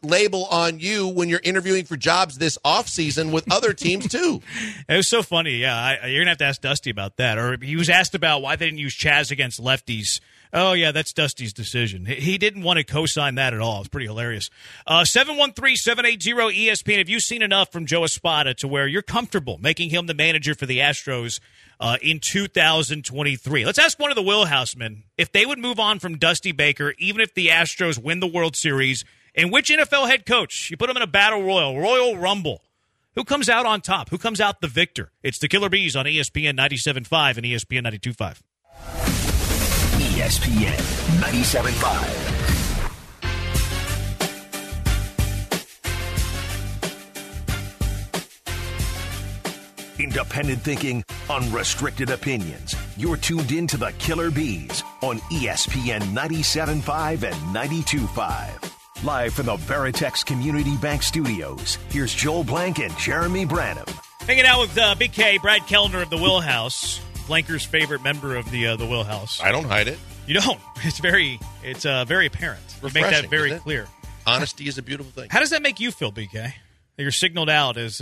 label on you when you're interviewing for jobs this offseason with other teams, too. It was so funny. Yeah, you're going to have to ask Dusty about that. Or he was asked about why they didn't use Chaz against lefties. Oh, yeah, that's Dusty's decision. He didn't want to co-sign that at all. It's pretty hilarious. 713-780-ESPN. Have you seen enough from Joe Espada to where you're comfortable making him the manager for the Astros in 2023? Let's ask one of the Wheelhousemen if they would move on from Dusty Baker, even if the Astros win the World Series, and which NFL head coach, you put him in a battle Royal Rumble, who comes out on top? Who comes out the victor? It's the Killer Bees on ESPN 97.5 and ESPN 92.5. ESPN 97.5. Independent thinking, unrestricted opinions. You're tuned in to the Killer Bees on ESPN 97.5 and 92.5. Live from the Veritex Community Bank Studios, here's Joel Blank and Jeremy Branham. Hanging out with Big K, Brad Kellner of the Wheelhouse, Blanker's favorite member of the Wheelhouse. I don't hide it. You don't. It's very apparent. You make that very clear. Honesty is a beautiful thing. How does that make you feel, BK? You're singled out as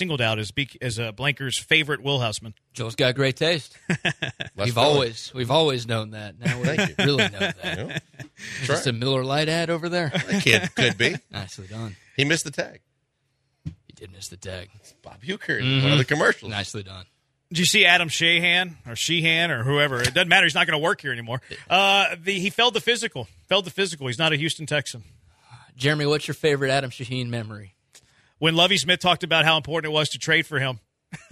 Blanker's favorite Wheelhouseman. Joel's got great taste. We've always known that. Now we really know that. Yeah. Just a Miller Lite ad over there. That kid could be. Nicely done. He missed the tag. He did miss the tag. It's Bob Uecker, one of the commercials. Nicely done. Did you see Adam Sheehan or whoever? It doesn't matter. He's not going to work here anymore. He failed the physical. He's not a Houston Texan. Jeremy, what's your favorite Adam Sheehan memory? When Lovie Smith talked about how important it was to trade for him.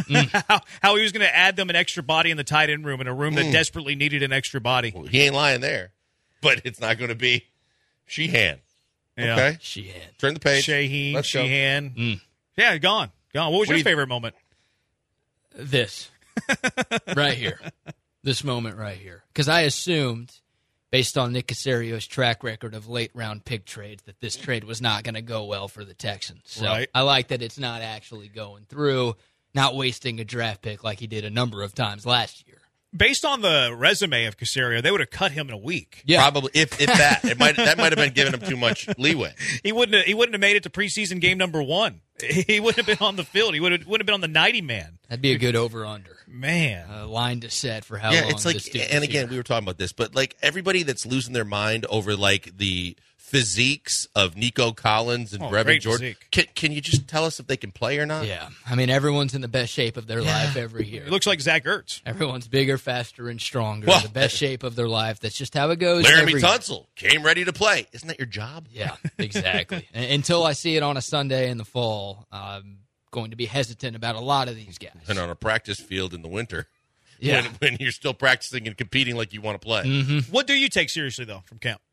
How he was going to add them an extra body in the tight end room, in a room that desperately needed an extra body. Well, he ain't lying there, but it's not going to be Sheehan. Yeah. Okay? Sheehan. Turn the page. Sheehan. Yeah, gone. What was your favorite moment? This. Right here. This moment right here. Because I assumed, based on Nick Casario's track record of late-round pick trades, that this trade was not going to go well for the Texans. So right. I like that it's not actually going through, not wasting a draft pick like he did a number of times last year. Based on the resume of Caserio, they would have cut him in a week. Yeah. Probably, if that. That might have been giving him too much leeway. He wouldn't have made it to preseason game number 1. He wouldn't have been on the field. He wouldn't have been on the 90-man. That'd be a good over-under. Man. Line to set for how long it's like, this dude and is again, here. we were talking about this, but like everybody that's losing their mind over like the physiques of Nico Collins and Brevin great Jordan. physique. Can you just tell us if they can play or not? Yeah. I mean, everyone's in the best shape of their life every year. He looks like Zach Ertz. Everyone's bigger, faster, and stronger. Well, the best shape of their life. That's just how it goes. Laramie every Tunsil came ready to play. Isn't that your job? Yeah, exactly. Until I see it on a Sunday in the fall, I'm going to be hesitant about a lot of these guys. And on a practice field in the winter. Yeah. When you're still practicing and competing like you want to play. Mm-hmm. What do you take seriously, though, from camp?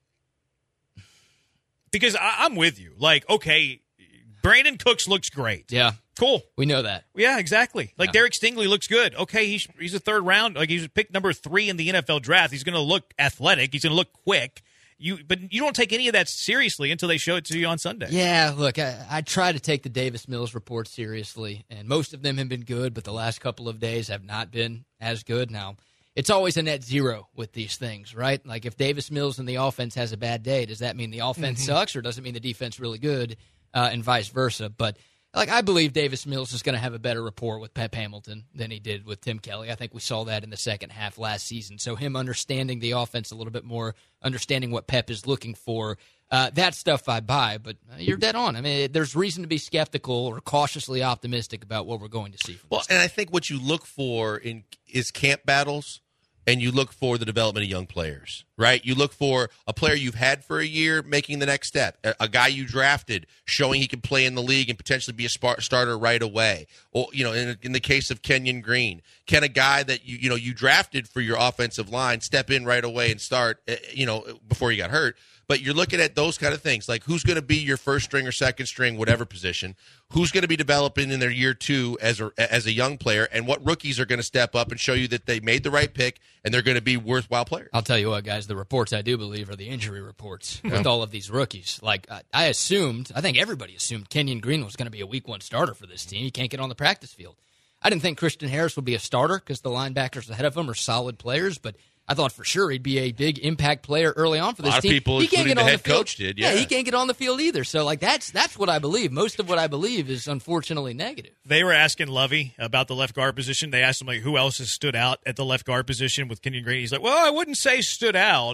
Because I'm with you. Like, okay, Brandon Cooks looks great. Yeah. Cool. We know that. Yeah, exactly. Like, Yeah. Derek Stingley looks good. Okay, he's a third round. Like, he's picked number 3 in the NFL draft. He's going to look athletic. He's going to look quick. But you don't take any of that seriously until they show it to you on Sunday. Yeah, look, I try to take the Davis Mills report seriously, and most of them have been good, but the last couple of days have not been as good. Now, it's always a net zero with these things, right? Like, if Davis Mills and the offense has a bad day, does that mean the offense sucks, or does it mean the defense really good, and vice versa? But like, I believe Davis Mills is going to have a better rapport with Pep Hamilton than he did with Tim Kelly. I think we saw that in the second half last season. So him understanding the offense a little bit more, understanding what Pep is looking for, that stuff I buy. But you're dead on. I mean, there's reason to be skeptical or cautiously optimistic about what we're going to see. Well, and I think what you look for is camp battles, and you look for the development of young players, right? You look for a player you've had for a year making the next step, a guy you drafted showing he can play in the league and potentially be a starter right away. Or, in the case of Kenyon Green, can a guy that you drafted for your offensive line step in right away and start, before he got hurt? But you're looking at those kind of things, like who's going to be your first string or second string, whatever position, who's going to be developing in their year 2 as a young player, and what rookies are going to step up and show you that they made the right pick and they're going to be worthwhile players. I'll tell you what, guys, the reports I do believe are the injury reports with all of these rookies. Like, I think everybody assumed Kenyon Green was going to be a week 1 starter for this team. He can't get on the practice field. I didn't think Christian Harris would be a starter because the linebackers ahead of him are solid players, but I thought for sure he'd be a big impact player early on for this A lot of team. people, he can't including get the on head field. coach, did. Yeah, he can't get on the field either. So, like, that's what I believe. Most of what I believe is unfortunately negative. They were asking Lovey about the left guard position. They asked him, like, who else has stood out at the left guard position with Kenyon Green. He's like, well, I wouldn't say stood out.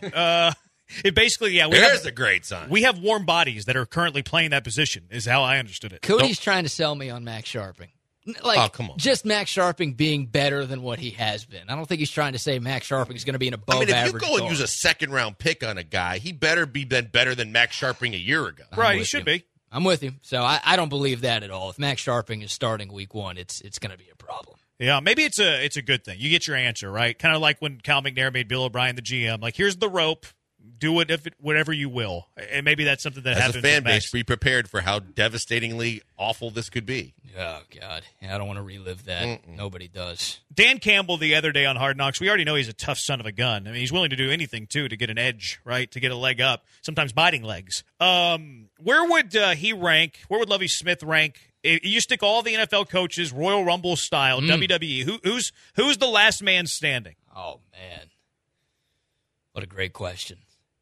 It basically, yeah. There's a great sign. We have warm bodies that are currently playing that position, is how I understood it. Cody's trying to sell me on Max Sharping. Like, oh, come on. Just Max Sharping being better than what he has been. I don't think he's trying to say Max Sharping is going to be an above average. If you go and guard. use a second-round pick on a guy, he better be better than Max Sharping a year ago. Right, he should be. I'm with you. So I don't believe that at all. If Max Sharping is starting week 1, it's going to be a problem. Yeah, maybe it's a good thing. You get your answer, right? Kind of like when Cal McNair made Bill O'Brien the GM. Like, here's the rope. Do it whatever you will. And maybe that's something that happens. As a fan base, be prepared for how devastatingly awful this could be. Oh, God. Yeah, I don't want to relive that. Nobody does. Dan Campbell the other day on Hard Knocks, we already know he's a tough son of a gun. I mean, he's willing to do anything, too, to get an edge, right, to get a leg up, sometimes biting legs. Where would he rank? Where would Lovie Smith rank? You stick all the NFL coaches, Royal Rumble style, WWE. Who's the last man standing? Oh, man. What a great question.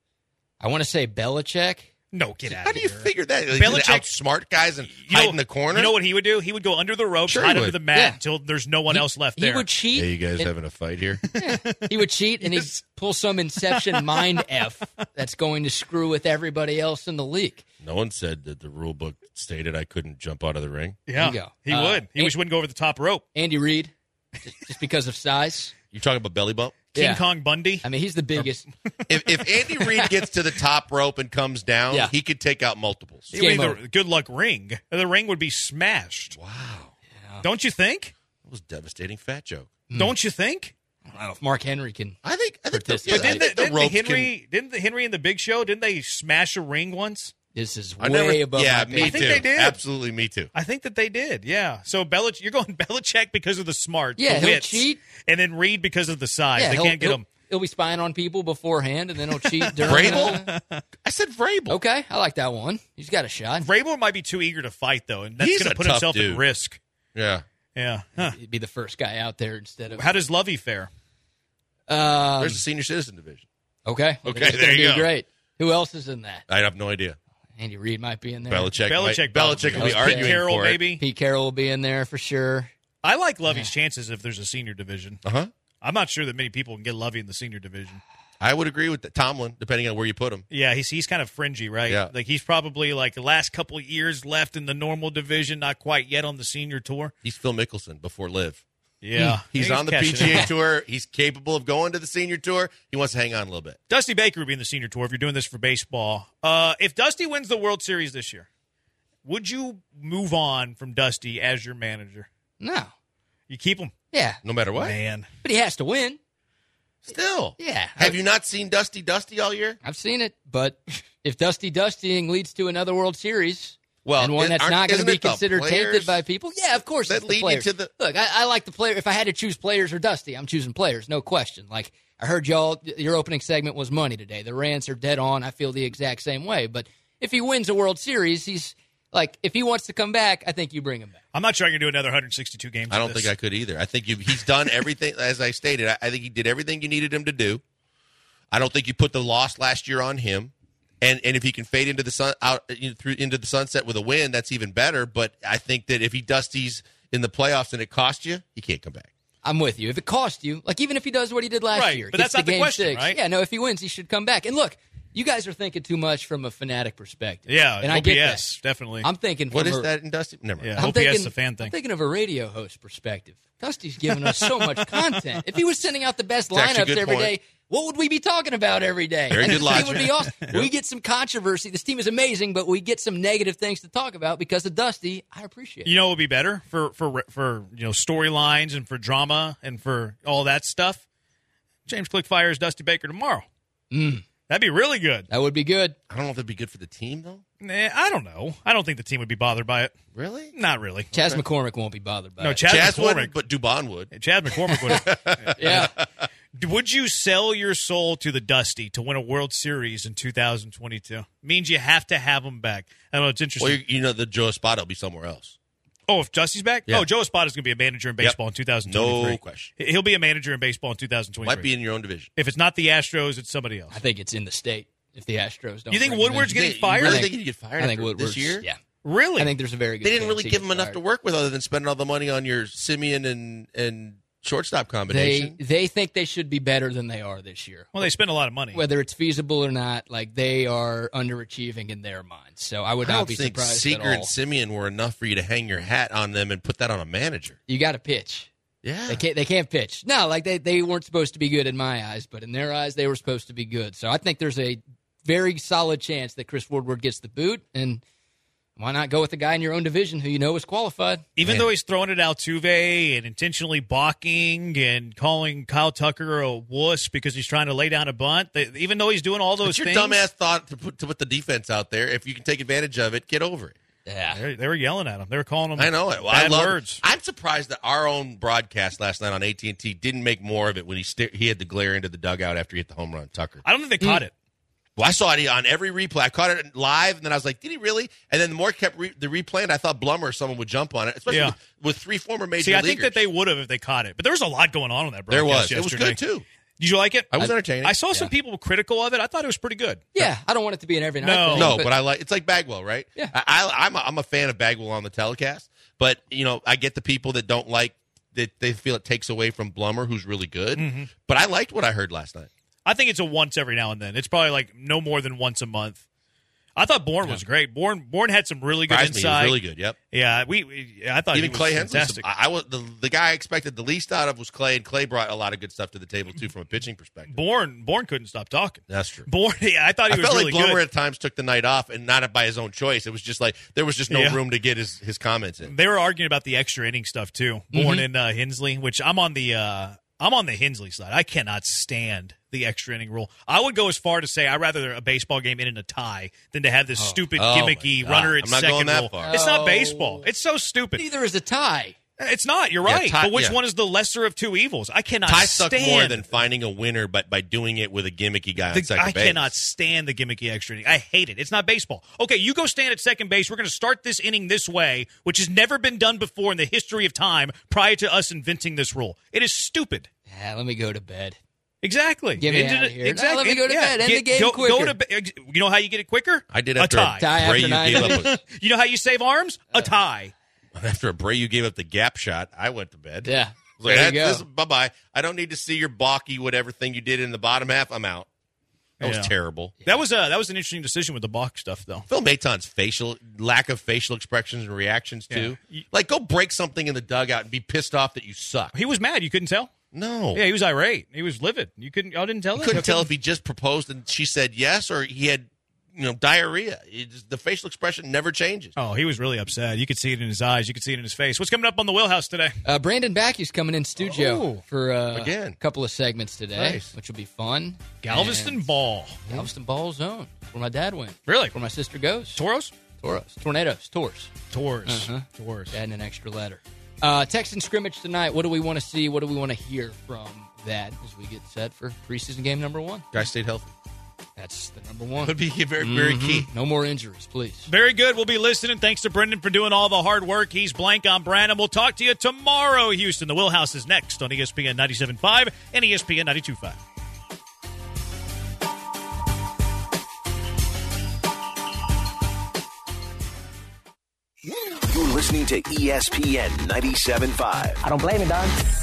I want to say Belichick. No, get out of here. How do you figure that? Like, Belichick outsmart guys and hide in the corner? You know what he would do? He would go under the ropes, Sure hide he under would. the mat until there's no one else left there. He would cheat. Hey, you guys having a fight here? He would cheat, and he'd pull some Inception mind F that's going to screw with everybody else in the league. No one said that the rule book stated I couldn't jump out of the ring. Yeah, There you go. he would. He just wouldn't go over the top rope. Andy Reid, just because of size. You talking about belly bump? King Kong Bundy. I mean, he's the biggest. If Andy Reid gets to the top rope and comes down, Yeah. he could take out multiples. He would game need over. the good luck ring. The ring would be smashed. Wow. Don't you think? That was a devastating fat joke. Don't you think? I don't know if Mark Henry can. I think But the didn't ropes the Henry and the Big Show, didn't they smash a ring once? This is I way never, above yeah, my me pay I think too. they did. Absolutely, me too. I think that they did, yeah. So you're going Belichick because of the smart, Yeah, the he'll wits, cheat. and then Reid because of the size. Yeah, They can't get him. He'll be spying on people beforehand, and then he'll cheat during. Vrabel? I said Vrabel. Okay, I like that one. He's got a shot. Vrabel might be too eger to fight, though, and that's He's going to a put tough himself dude. at risk. Yeah. Yeah. Huh. He'd be the first guy out there instead of. How does Lovey fare? There's a senior citizen division. Okay. Okay, It's there gonna you be go. Great. Who else is in that? I have no idea. Andy Reid might be in there. Belichick Belichick will be Pete arguing Carroll, for it. maybe. Pete Carroll will be in there for sure. I like Lovey's chances if there's a senior division. Uh-huh. I'm not sure that many people can get Lovey in the senior division. I would agree with Tomlin, depending on where you put him. Yeah, he's kind of fringy, right? Yeah. Like he's probably like the last couple of years left in the normal division, not quite yet on the senior tour. He's Phil Mickelson before Liv. Yeah, He's on the catching PGA it. Tour. He's capable of going to the senior tour. He wants to hang on a little bit. Dusty Baker would be in the senior tour if you're doing this for baseball. If Dusty wins the World Series this year, would you move on from Dusty as your manager? No. You keep him, Yeah. No matter what. man. But he has to win. Still. Yeah. Have you not seen Dusty all year? I've seen it. But if Dustying leads to another World Series, Well, and one that's not going to be isn't it the considered players tainted by people, yeah, of course that it's the lead you players. to the- Look, I like the player. If I had to choose players or Dusty, I'm choosing players, no question. Like, I heard your opening segment was money today. The rants are dead on. I feel the exact same way. But if he wins a World Series, he's like, if he wants to come back, I think you bring him back. I'm not sure I can do another 162 games. I don't think I could either. I think he's done everything, as I stated. I think he did everything you needed him to do. I don't think you put the loss last year on him. And if he can fade into the into the sunset with a win, that's even better. But I think that if he Dusty's in the playoffs and it costs you, he can't come back. I'm with you. If it cost you, like even if he does what he did last Right, year, but gets that's not to the game question, 6, right? Yeah, no, if he wins, he should come back. And look, you guys are thinking too much from a fanatic perspective. Yeah, and OPS, I get that. definitely. I'm thinking What from is a- that in Dusty? Never mind. Yeah, I'm OPS thinking, is a fan thing. I'm thinking of a radio host perspective. Dusty's giving us so much content. If he was sending out the best It's actually a lineups good every point. day, what would we be talking about every day? Very And good this team logic. would be awesome. We get some controversy. This team is amazing, but we get some negative things to talk about because of Dusty. I appreciate it. You know what would be better for storylines and for drama and for all that stuff? James Click fires Dusty Baker tomorrow. That'd be really good. That would be good. I don't know if it'd be good for the team, though. Nah, I don't know. I don't think the team would be bothered by it. Really? Not really. Chaz McCormick won't be bothered by No, it. Chaz Jazz McCormick. wouldn't, but Dubon would. Chad McCormick would. Yeah. Would you sell your soul to the Dusty to win a World Series in 2022? Means you have to have him back. I know it's interesting. Well, the Joe Espada will be somewhere else. Oh, if Dusty's back? Yeah. Oh, Joe Espada's going to be a manager in baseball in 2023. No question. He'll be a manager in baseball in 2023. Might be in your own division. If it's not the Astros, it's somebody else. I think it's in the state if the Astros don't. You think bring him in. Woodward's getting fired? You really think he'd get fired I think after Woodward's this year? Yeah. Really? I think there's a very good They didn't chance really he give gets him enough fired. to work with other than spending all the money on your Simeon and shortstop combination. They think they should be better than they are this year. Well, they spend a lot of money. Whether it's feasible or not, like they are underachieving in their minds. So I would I not don't be think surprised Seager at all. and Simeon were enough for you to hang your hat on them and put that on a manager. You got to pitch. Yeah. They can't pitch. No, like they weren't supposed to be good in my eyes, but in their eyes they were supposed to be good. So I think there's a very solid chance that Chris Woodward gets the boot, and why not go with the guy in your own division who you know is qualified? Even though he's throwing it Altuve and intentionally balking and calling Kyle Tucker a wuss because he's trying to lay down a bunt, even though he's doing all those It's your things. dumbass thought to put the defense out there. If you can take advantage of it, get over it. Yeah. They were yelling at him. They were calling him I know it. Well, bad I love words. It. I'm surprised that our own broadcast last night on AT&T didn't make more of it when he had to glare into the dugout after he hit the home run, Tucker. I don't think they caught it. Well, I saw it on every replay. I caught it live, and then I was like, did he really? And then the more it kept the replay, and I thought Blummer or someone would jump on it, especially with three former major See, I leaguers. think that they would have if they caught it. But there was a lot going on that There broadcast was. yesterday. It was good, too. Did you like it? I was entertaining. I saw some people critical of it. I thought it was pretty good. Yeah, I don't want it to be an every night thing. No, but I like it's like Bagwell, right? Yeah. I'm a fan of Bagwell on the telecast, but I get the people that don't like that they feel it takes away from Blummer, who's really good. Mm-hmm. But I liked what I heard last night. I think it's a once every now and then. It's probably like no more than once a month. I thought Bourne was great. Bourne had some really good Surprised me. He was insight. really good. Yep. Yeah, I thought Even he was Clay Hensley. fantastic. I was the guy I expected the least out of was Clay, and Clay brought a lot of good stuff to the table too from a pitching perspective. Bourne couldn't stop talking. That's true. Bourne, I thought he was felt really like Blummer good. at times took the night off, and not by his own choice. It was just like there was just no room to get his comments in. They were arguing about the extra inning stuff too. Bourne and Hensley, which I'm on the Hensley side. I cannot stand the extra inning rule. I would go as far to say I'd rather a baseball game end in a tie than to have this stupid gimmicky my God. runner at I'm not second going that rule. far. It's not baseball. It's so stupid. Neither is a tie. It's not. You're right. tie- but which yeah. one is the lesser of two evils? I cannot Ty sucked stand more than finding a winner, but by doing it with a gimmicky guy on second I base. cannot stand the gimmicky extra inning. I hate it. It's not baseball. Okay, you go stand at second base. We're going to start this inning this way, which has never been done before in the history of time prior to us inventing this rule. It is stupid. Yeah, let me go to bed. Exactly. Get me out of here. Exactly. Let me go to bed. End the game go quicker. to bed. You know how you get it quicker? I did a after tie. Tie after Abreu 9 gave minutes. up You know how you save arms? A tie. after Abreu gave up the gap shot. I went to bed. Yeah. I was like, There you go. bye-bye. I don't need to see your balky whatever thing you did in the bottom half. I'm out. That Yeah. was terrible. That was an interesting decision with the balk stuff, though. Phil Maton's lack of facial expressions and reactions too. Yeah. Like, go break something in the dugout and be pissed off that you suck. He was mad. You couldn't tell? No. Yeah, he was irate. He was livid. Y'all didn't tell that? Couldn't tell if he just proposed and she said yes, or he had diarrhea. The facial expression never changes. Oh, he was really upset. You could see it in his eyes. You could see it in his face. What's coming up on the Wheelhouse today? Brandon Backey's coming in studio for again. a couple of segments today, Nice. which will be fun. Galveston And Ball. Galveston Ball Zone, where my dad went. Really? Where my sister goes. Toros? Tornadoes. Tours. Tours. Uh-huh. Tours. Adding an extra letter. Texan scrimmage tonight. What do we want to see? What do we want to hear from that as we get set for preseason game number 1? Guys stayed healthy. That's the number 1. Would be very, very key. No more injuries, please. Very good. We'll be listening. Thanks to Brendan for doing all the hard work. He's Blank. I'm Brandon. We'll talk to you tomorrow, Houston. The Wheelhouse is next on ESPN 97.5 and ESPN 92.5. You're listening to ESPN 97.5. I don't blame it, Don.